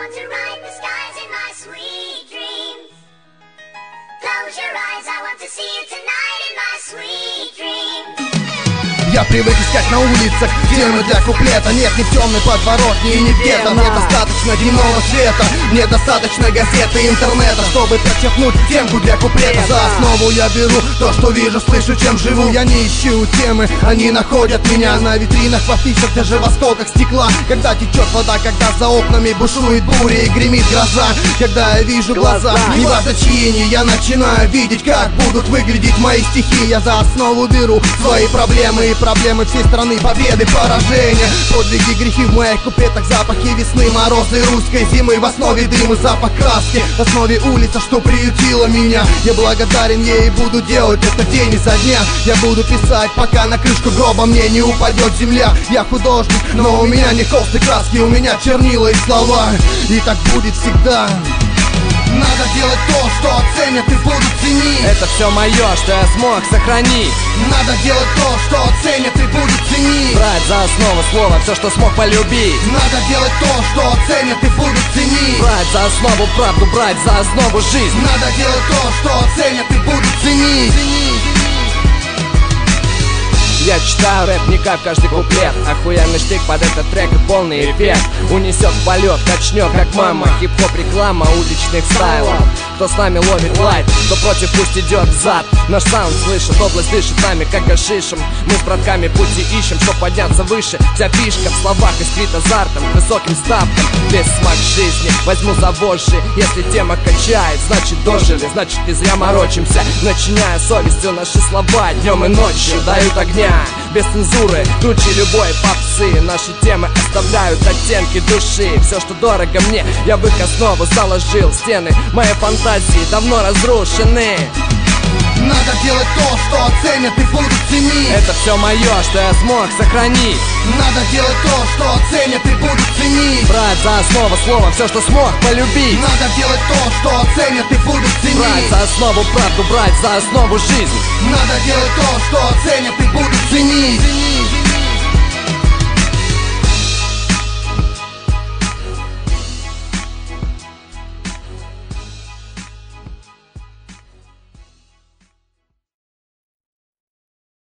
want to ride the skies in my sweet dreams. Close your eyes, I want to see you tonight in my sweet dreams. Я привык искать на улицах темы для куплета. Нет, ни в темной подворотне и не в гетто. Мне достаточно дневного света, мне достаточно газеты и интернета, чтобы подчеркнуть темку для куплета. За основу я беру то, что вижу, слышу, чем живу. Я не ищу темы, они находят меня на витринах, в афишах, даже в осколках стекла. Когда течет вода, когда за окнами бушует буря и гремит гроза. Когда я вижу глаза, неважно чьи не, я начинаю видеть, как будут выглядеть мои стихи. Я за основу беру свои проблемы и проблемы всей страны, победы, поражения, подвиги, грехи в моих куплетах, запахи весны, морозы русской зимы. В основе дым и запах краски, в основе улица, что приютила меня. Я благодарен ей и буду делать это день изо дня. Я буду писать, пока на крышку гроба мне не упадет земля. Я художник, но у меня не холсты краски, у меня чернила и слова. И так будет всегда. Надо делать то, что оценят и будут ценить. Это все мое, что я смог сохранить. Надо делать то, что оценят и будут ценить. Брать за основу слова все, что смог полюбить. Надо делать то, что оценят и будут ценить. Брать за основу правду, брать за основу жизнь. Надо делать то, что оценят и будут ценить. Я читаю рэп, вникаю в каждый куплет. Охуенный штык под этот трек и полный эффект. Унесет в полет, качнет как мама. Хип-хоп реклама уличных стайлов. Кто с нами ловит лайт, кто против пусть идет взад. Наш саунд слышит, область дышит нами как гашишем. Мы с братками пути ищем, чтоб подняться выше. Вся фишка в словах искрит азартом, высоким ставкам. Весь смак жизни возьму за вожжи. Если тема качает, значит дожили, значит не зря морочимся. Начиная совестью наши слова днем и ночью дают огня. Без цензуры, круче любой попсы. Наши темы оставляют оттенки души. Все, что дорого мне, я в их основу заложил. Стены моей фантазии давно разрушены. Надо делать то, что оценят и будут ценить. Это все мое, что я смог сохранить. Надо делать то, что оценят и будут ценить. Брать за основу слова все, что смог полюбить. Надо делать то, что оценят и будут ценить. Брать за основу правду, брать за основу жизнь. Надо делать то, что оценят и будут ценить.